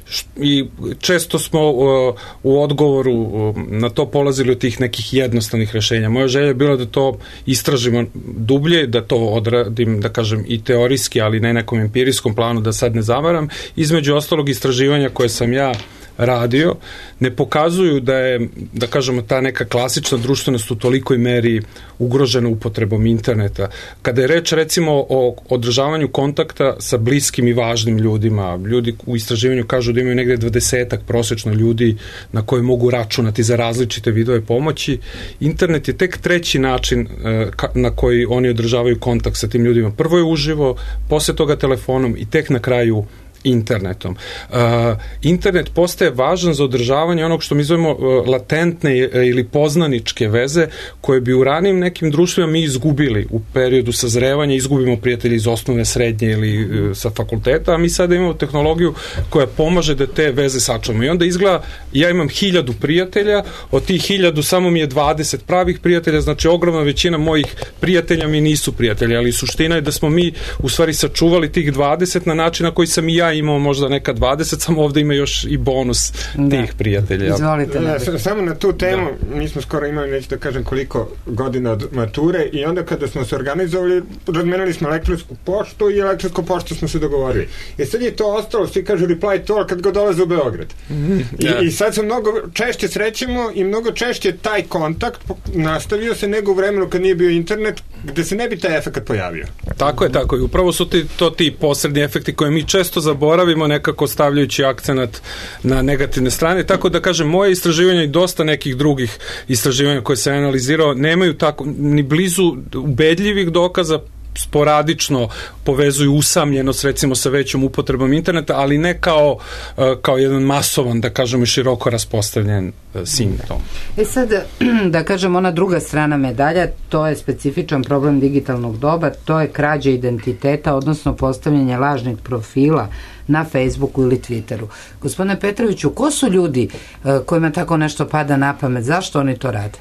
I često smo uh, u odgovoru uh, na to polazili od tih nekih jednostavnih rešenja. Moja želja je bila da to istražimo dublje, da to odradim, da kažem, i teorijski, ali ne nekom empirijskom planu, da sad ne zavaram. Između ostalog istraživanja koje sam ja radio, ne pokazuju da je, da kažemo, ta neka klasična društvenost u tolikoj meri ugrožena upotrebom interneta. Kada je reč, recimo, o održavanju kontakta sa bliskim i važnim ljudima, ljudi u istraživanju kažu da imaju negde dvadesetak prosečno ljudi na koje mogu računati za različite vidove pomoći. Internet je tek treći način na koji oni održavaju kontakt sa tim ljudima. Prvo je uživo, posle toga telefonom i tek na kraju internetom. Uh, internet postaje važan za održavanje onog što mi zovemo uh, latentne ili poznaničke veze koje bi u ranijim nekim društvima mi izgubili u periodu sazrevanja, izgubimo prijatelji iz osnovne, srednje ili uh, sa fakulteta, a mi sada imamo tehnologiju koja pomaže da te veze sačuvamo. I onda izgleda, ja imam hiljadu prijatelja, od tih hiljadu samo mi je dvadeset pravih prijatelja, znači ogromna većina mojih prijatelja mi nisu prijatelji, ali suština je da smo mi u stvari sačuvali tih dvadeset na način na koji sam i ja imao možda neka dvadeset, samo ovde ima još i bonus da. Tih prijatelja. Izvolite. Da, samo na tu temu, da. Mi smo skoro imali, neću da kažem koliko godina od mature i onda kada smo se organizovali, razmenili smo elektronsku poštu i elektronsku poštu smo se dogovorili. I sad je to ostalo, svi kažu reply to kad god dolaze u Beograd. Mm, yeah. I, I sad se mnogo češće srećemo i mnogo češće taj kontakt nastavio se nego u vremenu kad nije bio internet, gde se ne bi taj efekt pojavio. Tako je, tako je. Upravo su ti, to ti posredni efekti koje mi često zaboravimo, nekako stavljajući akcenat na negativne strane. Tako da kažem, moje istraživanja i dosta nekih drugih istraživanja koje sam analizirao nemaju tako ni blizu ubedljivih dokaza, sporadično povezuju usamljenost recimo sa većom upotrebom interneta, ali ne kao, kao jedan masovan, da kažemo, široko raspostavljen simptom. E sad, da kažem, ona druga strana medalja, to je specifičan problem digitalnog doba, to je krađa identiteta, odnosno postavljanje lažnih profila na Facebooku ili Twitteru. Gospodine Petroviću, ko su ljudi kojima tako nešto pada na pamet? Zašto oni to rade?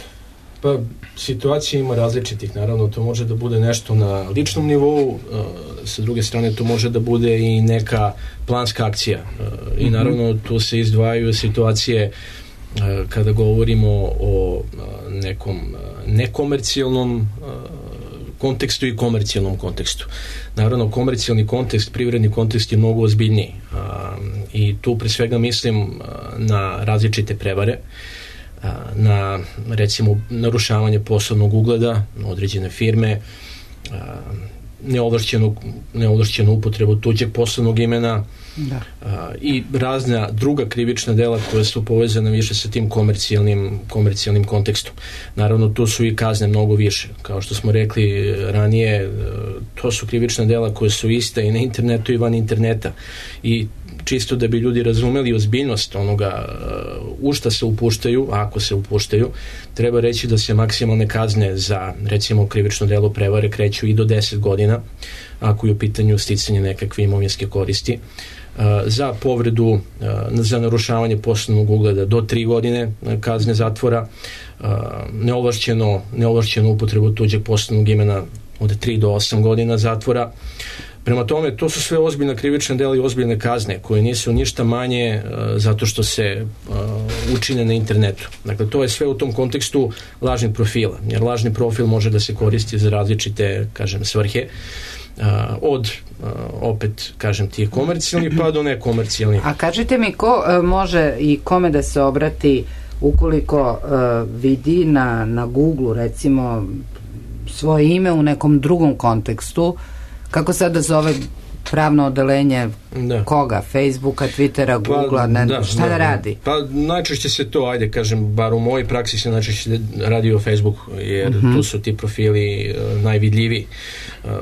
Pa, situacija ima različitih, naravno, to može da bude nešto na ličnom nivou, sa druge strane to može da bude i neka planska akcija. I naravno tu se izdvajaju situacije kada govorimo o nekom nekomercijalnom kontekstu i komercijalnom kontekstu. Naravno, komercijalni kontekst, privredni kontekst je mnogo ozbiljniji. I tu pre svega mislim na različite prevare, na, recimo, narušavanje poslovnog ugleda određene firme, neovlašćenu, neovlašćenu upotrebu tuđeg poslovnog imena, da. I razna druga krivična dela koja su povezana više sa tim komercijalnim, komercijalnim kontekstom. Naravno, tu su i kazne mnogo više. Kao što smo rekli ranije, to su krivična dela koje su iste i na internetu i van interneta. I čisto da bi ljudi razumeli ozbiljnost onoga u šta se upuštaju, ako se upuštaju, treba reći da se maksimalne kazne za, recimo, krivično delo prevare kreću i do deset godina, ako je u pitanju sticanje nekakve imovinske koristi. Za povredu, za narušavanje poslovnog ugleda do tri godine kazne zatvora, neovlašćeno, neovlašćenu upotrebu tuđeg poslovnog imena od tri do osam godina zatvora. Prema tome, to su sve ozbiljna krivična dela i ozbiljne kazne koje nisu ništa manje uh, zato što se uh, učine na internetu. Dakle, to je sve u tom kontekstu lažnih profila, jer lažni profil može da se koristi za različite, kažem, svrhe, uh, od uh, opet, kažem, tih komercijalnih pa do nekomercijalnih. A kažite mi, ko uh, može i kome da se obrati ukoliko uh, vidi na, na Google, recimo, svoje ime u nekom drugom kontekstu, kako sada zove pravno odelenje, da. Koga? Facebooka, Twittera, Googlea, ne, da, šta da, da radi? Pa najčešće se to, ajde kažem, bar u mojoj praksi se najčešće radi o Facebooku, jer uh-huh. tu su ti profili uh, najvidljiviji. Uh,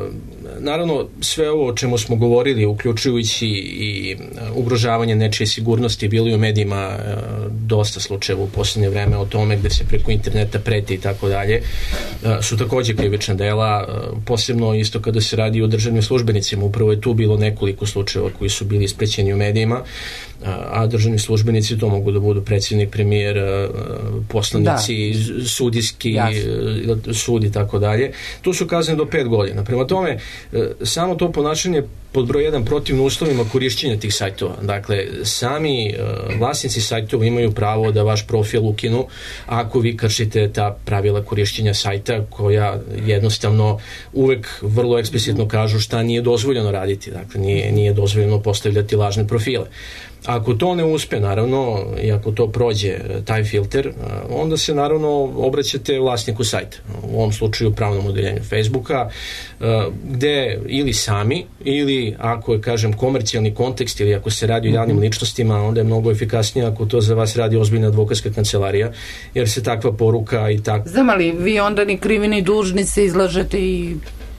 naravno, sve ovo o čemu smo govorili, uključujući i ugrožavanje nečije sigurnosti, bilo i u medijima dosta slučajeva u poslednje vreme o tome gde se preko interneta preti i tako dalje, su takođe krivična dela, posebno isto kada se radi o državnim službenicima. Upravo je tu bilo nekoliko slučajeva koji su bili isprećeni u medijima, a državni službenici to mogu da budu predsjednik, premijer, poslanici, da. sudijski Jasne. sud i tako dalje. Tu su kazne do pet godina. Prema tome, samo to ponašanje pod broj jedan protivno uslovima korišćenja tih sajtova. Dakle, sami vlasnici sajtova imaju pravo da vaš profil ukinu ako vi kršite ta pravila korišćenja sajta, koja jednostavno uvek vrlo eksplicitno kažu šta nije dozvoljeno raditi. Dakle, nije, nije dozvoljeno postavljati lažne profile. Ako to ne uspe, naravno, i ako to prođe taj filter, onda se naravno obraćate vlasniku sajta, u ovom slučaju pravnom odeljenju Facebooka, gde ili sami, ili ako je, kažem, komercijalni kontekst, ili ako se radi o javnim ličnostima, onda je mnogo efikasnije ako to za vas radi ozbiljna advokatska kancelarija, jer se takva poruka i tak... Znam, ali vi onda ni krivi ni dužni se izlažete i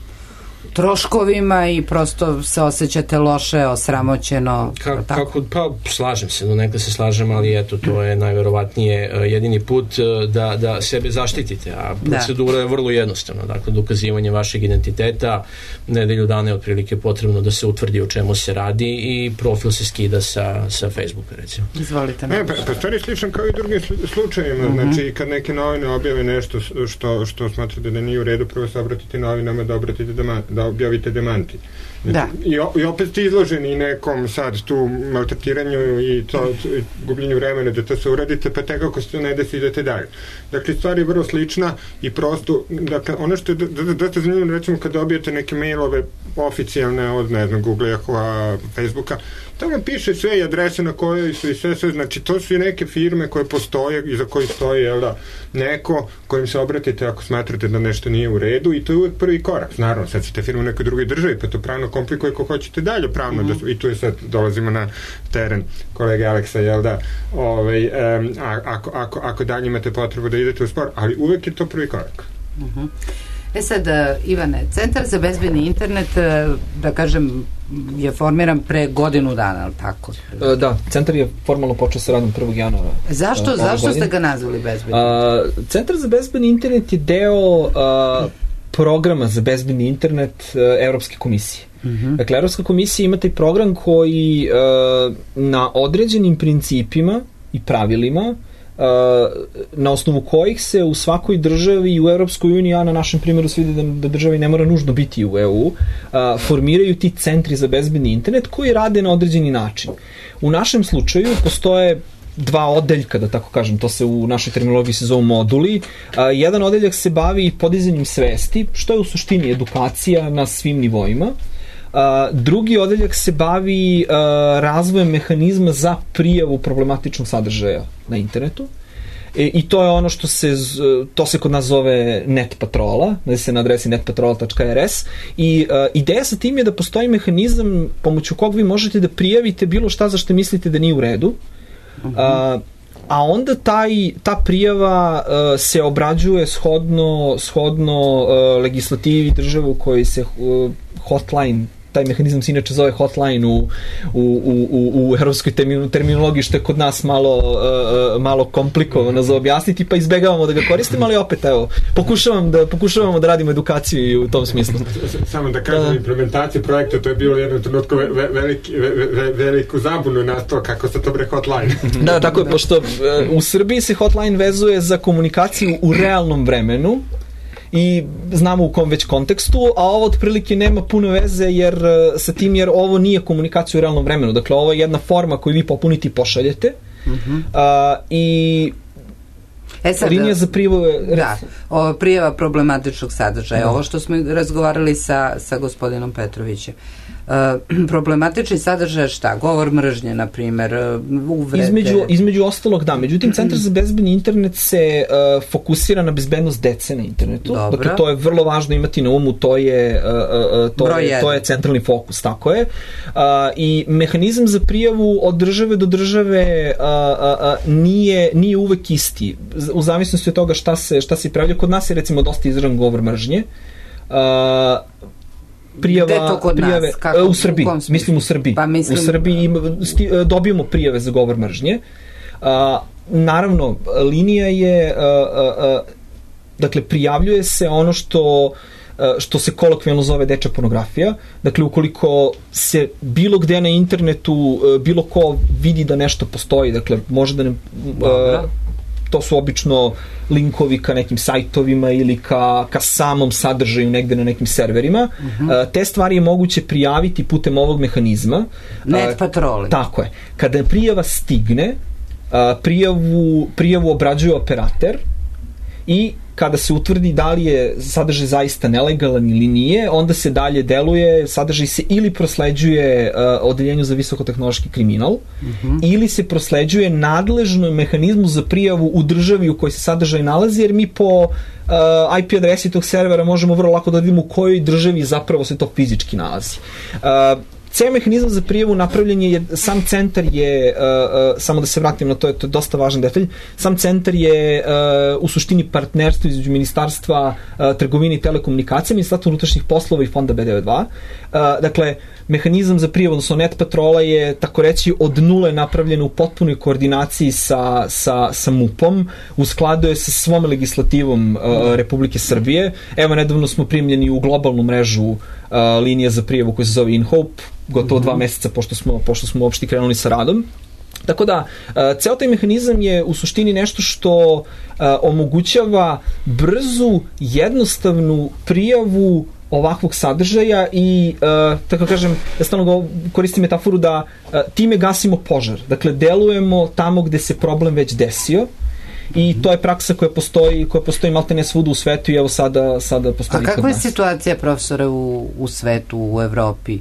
troškovima i prosto se osjećate loše, osramoćeno. Ka, kako, pa slažem se, no neka se slažem, ali eto, to je najverovatnije jedini put da, da sebe zaštitite, a procedura da. je vrlo jednostavna. Dakle, dokazivanje vašeg identiteta, nedelju dana je otprilike potrebno da se utvrdi o čemu se radi i profil se skida sa, sa Facebooka, recimo. Izvolite. Ne, pa, pa stvari slično kao i drugim slučajima, uh-huh. znači kad neke novine objave nešto što, što smatrate da nije u redu, prvo se obratite novinama da obratite da, da objavite demanti. Da. I, I opet ste izloženi nekom sad tu maltretiranju i to i gubljenju vremena da to se uradite, pa tega ako se ne desi idete dalje. Dakle, stvar je vrlo slična i prosto, dakle, ono što je dosta zanimljivo, recimo kad dobijete neke mailove oficijalne od, ne znam, Google, Yahoo, Facebooka, tamo piše sve i adrese na kojoj su i sve, sve, znači to su i neke firme koje postoje i za koji stoji, jel da, neko kojim se obratite ako smatrate da nešto nije u redu i to je uvek prvi korak. Naravno, sad su te firme u nekoj drugoj državi, pa to pravno komplikuje ko hoćete dalje pravno, mm-hmm. da, i tu je sad dolazimo na teren kolege Aleksa, jel da, ovaj, um, a, ako, ako, ako dalje imate potrebu da idete u spor, ali uvek je to prvi korak. Mm-hmm. E sad, Ivane, Centar za bezbedni internet, da kažem, je formiran pre godinu dana, ali tako? Da, centar je formalno počeo sa radom prvog januara. Zašto, zašto godine. ste ga nazvali bezbedni? Uh, Centar za bezbedni internet je deo uh, programa za bezbedni internet uh, Evropske komisije. Mm-hmm. Dakle, Evropska komisija ima taj program koji uh, na određenim principima i pravilima na osnovu kojih se u svakoj državi i u Evropskoj uniji, a na našem primjeru se vidi da, da državi ne mora nužno biti u E U, a, formiraju ti centri za bezbedni internet koji rade na određeni način. U našem slučaju postoje dva odeljka, da tako kažem, to se u našoj terminologiji se zovu moduli. A, jedan odeljak se bavi podizanjem svesti, što je u suštini edukacija na svim nivoima. Uh, drugi odeljak se bavi uh, razvojem mehanizma za prijavu problematičnog sadržaja na internetu. E, i to je ono što se to se kod nas zove net patrola, da se na adresi net patrola tačka r s i uh, ideja sa tim je da postoji mehanizam pomoću kog vi možete da prijavite bilo šta za što mislite da nije u redu. Uh, a onda taj, ta prijava uh, se obrađuje shodno, shodno uh, legislativi države u kojoj se uh, hotline, taj mehanizam se inače zove hotline u, u, u, u europskoj terminologiji, što je kod nas malo, uh, malo komplikovano za objasniti, pa izbegavamo da ga koristimo, ali opet, evo, pokušavam da, pokušavamo da radimo edukaciju u tom smislu. Samo da kažem, da. Implementacija projekta, to je bilo jedno trenutku ve, veliki, ve, ve, veliku zabunu nastao kako se to bre hotline. Da, tako je, pošto uh, u Srbiji se hotline vezuje za komunikaciju u realnom vremenu, i znamo u kom već kontekstu, a ovo otprilike nema puno veze jer sa tim, jer ovo nije komunikacija u realnom vremenu. Dakle, ovo je jedna forma koju vi popuniti i pošaljete. Uh-huh. uh, i E sad, linija za prijavu da, ovo prijava problematičnog sadržaja, da. Ovo što smo razgovarali sa, sa gospodinom Petrovićem. Uh, problematični sadržaj šta? Govor mržnje, na primjer, uvrede. Između, između ostalog, da. Međutim, Centar za bezbedni internet se uh, fokusira na bezbednost dece na internetu. Dobro. Dakle, to je vrlo važno imati na umu, to je, uh, uh, to je, to je centralni fokus, tako je. Uh, I mehanizam za prijavu od države do države uh, uh, uh, nije, nije uvek isti. U zavisnosti od toga šta se, šta se prijavlja. Kod nas je, recimo, dosta izražen govor mržnje. Uh, prijava, Gde to kod prijave, nas? Kako, u Srbiji, u mislim u Srbiji. Pa mislim... U Srbiji sti, dobijemo prijave za govor mržnje. A, naravno, linija je, a, a, a, dakle, prijavljuje se ono što što se kolokvijalno zove dečja pornografija. Dakle, ukoliko se bilo gde na internetu bilo ko vidi da nešto postoji, dakle, može da ne... Dobra. To su obično linkovi ka nekim sajtovima ili ka, ka samom sadržaju negde na nekim serverima. Uh-huh. Te stvari je moguće prijaviti putem ovog mehanizma. Net patroli. Tako je. Kada prijava stigne, prijavu, prijavu obrađuje operater i kada se utvrdi da li je sadržaj zaista nelegalan ili nije, onda se dalje deluje, sadržaj se ili prosleđuje uh, odeljenju za visokotehnološki kriminal, uh-huh. ili se prosleđuje nadležnom mehanizmu za prijavu u državi u kojoj se sadržaj nalazi, jer mi po uh, I P adresi tog servera možemo vrlo lako da vidimo u kojoj državi zapravo se to fizički nalazi. Uh, Ceo mehanizam za prijavu napravljen je, sam centar je, uh, uh, samo da se vratim na to, je, to je dosta važan detalj, sam centar je uh, u suštini partnerstvo između Ministarstva uh, trgovine i telekomunikacije, Ministarstva unutrašnjih poslova i Fonda B D V dva. Uh, dakle, mehanizam za prijavu, odnosno net patrola je, tako reći, od nule napravljen u potpunoj koordinaciji sa, sa, sa M U P-om, u skladu je sa svom legislativom uh, Republike Srbije. Evo, nedavno smo primljeni u globalnu mrežu uh, linija za prijavu koja se zove InHope, gotovo mm-hmm. dva meseca pošto smo, pošto smo uopšte krenuli sa radom. Tako da, uh, ceo taj mehanizam je u suštini nešto što uh, omogućava brzu, jednostavnu prijavu ovakvog sadržaja i, uh, tako kažem, ja stalno koristim metaforu da uh, time gasimo požar. Dakle, delujemo tamo gde se problem već desio i to je praksa koja postoji, koja postoji maltene svuda u svetu i evo sada, sada postoji kod nas. A kakva je situacija, profesore, u, u svetu, u Evropi,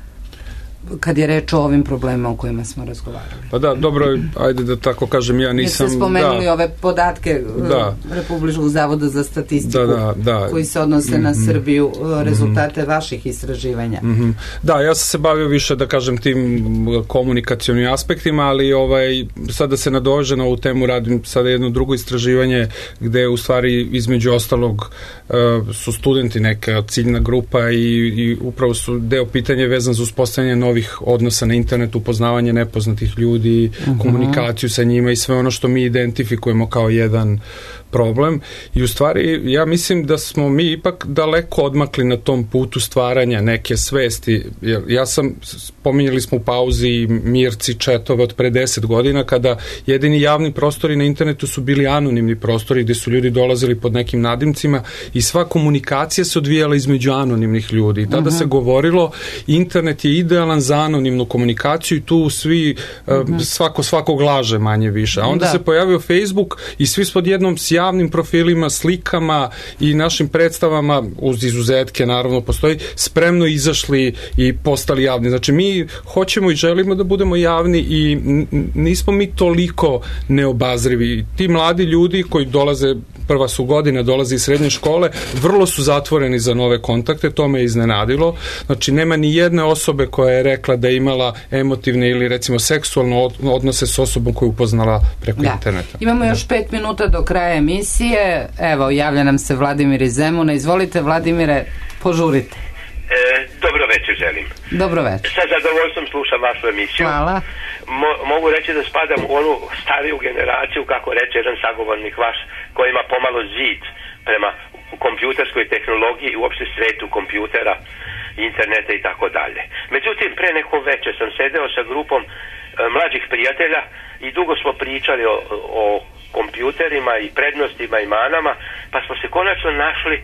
kad je reč o ovim problemima o kojima smo razgovarali? Pa da, dobro, ajde da tako kažem, ja nisam... Jeste spomenuli da, ove podatke da, Republičkog zavoda za statistiku da, da, da, koji se odnose mm-hmm. na Srbiju, rezultate mm-hmm. vaših istraživanja. Mm-hmm. Da, ja sam se bavio više, da kažem, tim komunikacionim aspektima, ali ovaj, sada se nadoveže na ovu temu, radim sada jedno drugo istraživanje gde u stvari između ostalog uh, su studenti neka ciljna grupa i, i upravo su deo pitanja vezan za uspostavljanje novih odnosa na internetu, upoznavanje nepoznatih ljudi, uh-huh. komunikaciju sa njima i sve ono što mi identifikujemo kao jedan problem. I u stvari ja mislim da smo mi ipak daleko odmakli na tom putu stvaranja neke svesti. Ja sam, spominjali smo u pauzi Mirci četove od pre deset godina kada jedini javni prostori na internetu su bili anonimni prostori gde su ljudi dolazili pod nekim nadimcima i sva komunikacija se odvijala između anonimnih ljudi. I tada uh-huh. se govorilo internet je idealan za anonimnu komunikaciju i tu svi uh-huh. svako svakog laže manje više. A onda da. se pojavio Facebook i svi smo odjednom s javnim profilima, slikama i našim predstavama, uz izuzetke naravno postoji, spremno izašli i postali javni. Znači mi hoćemo i želimo da budemo javni i nismo mi toliko neobazrivi. Ti mladi ljudi koji dolaze, prva su godina, dolaze iz srednje škole, vrlo su zatvoreni za nove kontakte, to me iznenadilo. Znači nema ni jedne osobe koja je rekla da je imala emotivne ili recimo seksualne odnose s osobom koju upoznala preko da. interneta. Imamo još pet minuta do kraja emisije. Evo, javlja nam se Vladimir iz Zemuna. Izvolite, Vladimire, požurite. E, dobro večer želim. Dobro večer. Sa zadovoljstvom slušam vašu emisiju. Hvala. Mo, mogu reći da spadam u onu stariju generaciju, kako reče jedan sagovornik vaš, koji ima pomalo zid prema kompjuterskoj tehnologiji i uopšte svetu kompjutera, interneta i tako dalje. Međutim, pre neko večer sam sedeo sa grupom e, mlađih prijatelja i dugo smo pričali o, o kompjuterima i prednostima i manama, pa smo se konačno našli,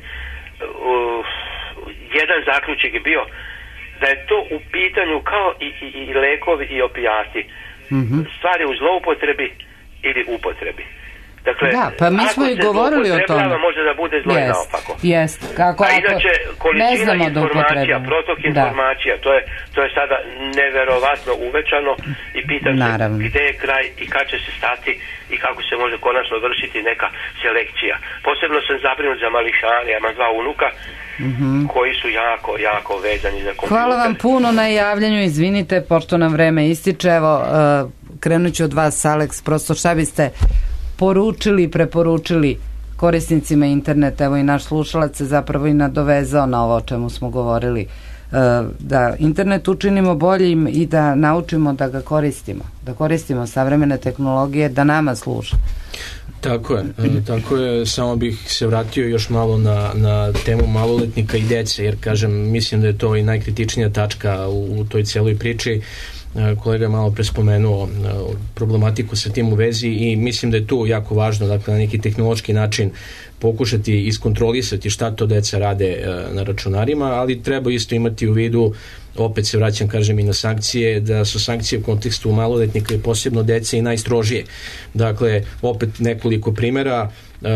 uh, jedan zaključak je bio da je to u pitanju kao i, i, i lekovi i opijati. Mm-hmm. Stvari u zloupotrebi ili upotrebi. Dakle, da, pa mi smo i govorili o tome. Može da bude zlo i naopako. Jest. Kako, a inače, količina informacija, da protok informacija, to je, to je sada neverovatno uvećano i pitam Naravno. se gde je kraj i kad će se stati i kako se može konačno vršiti neka selekcija. Posebno sam zabrinut za mališane, ja imam dva unuka mm-hmm. koji su jako, jako vezani za kompjuter. Hvala vam puno na javljanju, izvinite, pošto nam vreme ističe. Evo, uh, krenut ću od vas, Alex, prosto šta biste poručili i preporučili korisnicima interneta, evo i naš slušalac se zapravo i nadovezao na ovo o čemu smo govorili da internet učinimo boljim i da naučimo da ga koristimo, da koristimo savremene tehnologije da nama služe. Tako je, tako je, samo bih se vratio još malo na, na temu maloletnika i dece, jer kažem, mislim da je to i najkritičnija tačka u, u toj cijeloj priči. Kolega je malo pre spomenuo problematiku sa tim u vezi i mislim da je tu jako važno, dakle, na neki tehnološki način pokušati iskontrolisati šta to deca rade na računarima, ali treba isto imati u vidu, opet se vraćam, kažem, i na sankcije, da su sankcije u kontekstu maloletnika i posebno dece i najstrožije. Dakle, opet nekoliko primjera,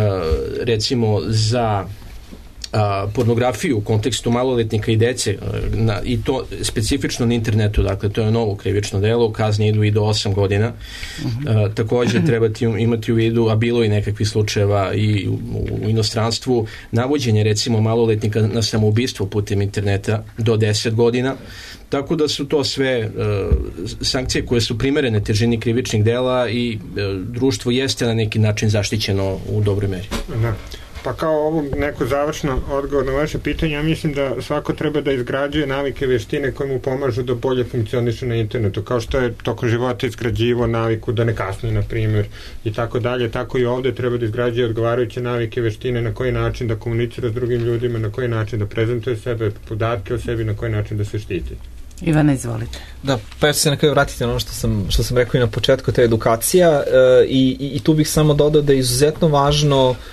recimo za a, pornografiju u kontekstu maloletnika i dece na, i to specifično na internetu, dakle to je novo krivično delo, kazne idu i do osam godina. Uh-huh. A, također trebati imati u vidu, a bilo i nekakvih slučajeva i u, u inostranstvu, navođenje recimo maloletnika na samoubistvo putem interneta do deset godina. Tako da su to sve uh, sankcije koje su primerene težini krivičnih dela i uh, društvo jeste na neki način zaštićeno u dobroj meri. Da. Pa kao ovo neko završno odgovor na vaše pitanje, ja mislim da svako treba da izgrađuje navike, vještine koje mu pomažu da bolje funkcioniše na internetu, kao što je tokom života izgrađivo naviku da ne kasni, na primjer, i tako dalje, tako i ovde treba da izgrađuje odgovarajuće navike, vještine, na koji način da komunicira s drugim ljudima, na koji način da prezentuje sebe, podatke o sebi, na koji način da se štiti. Ivana, izvolite. Da, pa ja ću se na kraju vratiti na ono što sam, što sam rekao i na početku, to je edukacija e, i, i, i tu bih samo dodao da je izuzetno važno uh,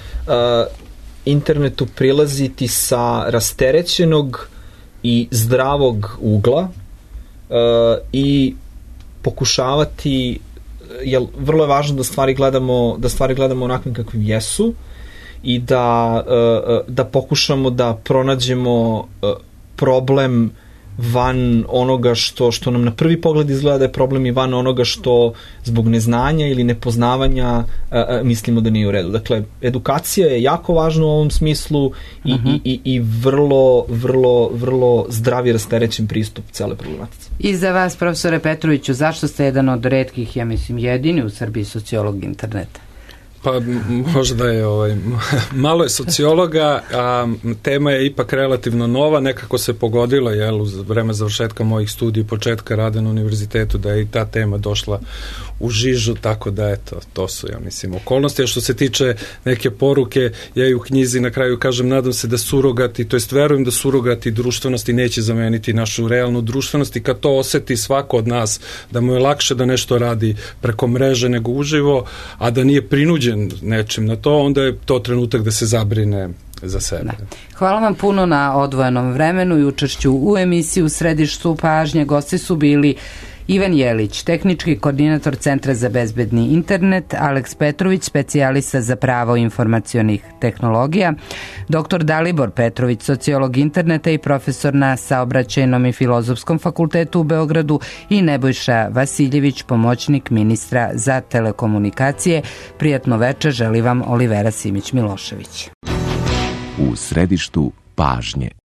internetu prilaziti sa rasterećenog i zdravog ugla uh, i pokušavati, jer vrlo je važno da stvari gledamo, da stvari gledamo onakvim kakvim jesu i da, uh, da pokušamo da pronađemo uh, problem van onoga što, što nam na prvi pogled izgleda da je problem i van onoga što zbog neznanja ili nepoznavanja a, a, mislimo da nije u redu. Dakle, edukacija je jako važna u ovom smislu i, uh-huh. i, i, i vrlo, vrlo, vrlo zdravi rasterećen pristup cele problematice. I za vas, profesore Petroviću, zašto ste jedan od retkih, ja mislim, jedini u Srbiji sociolog interneta? Pa možda je ovaj, malo je sociologa, a tema je ipak relativno nova, nekako se pogodila, jel, u vreme završetka mojih studija i početka rada na univerzitetu, da je i ta tema došla u žižu, tako da eto, to su, ja mislim, okolnosti. A što se tiče neke poruke, ja i u knjizi na kraju kažem, nadam se da surogati, to jest verujem da surogati društvenosti neće zameniti našu realnu društvenost i kad to oseti svako od nas, da mu je lakše da nešto radi preko mreže nego uživo, a da nije prinuđen nečim na to, onda je to trenutak da se zabrine za sebe. Da. Hvala vam puno na odvojenom vremenu i učešću u emisiji U središtu pažnje. Gosti su bili Ivan Jelić, tehnički koordinator Centra za bezbedni internet, Aleks Petrović, specijalista za pravo informacionih tehnologija, doktor Dalibor Petrović, sociolog interneta i profesor na Saobraćajnom i Filozofskom fakultetu u Beogradu i Nebojša Vasiljević, pomoćnik ministra za telekomunikacije. Prijatno veče želi vam Olivera Simić Milošević. U središtu pažnje.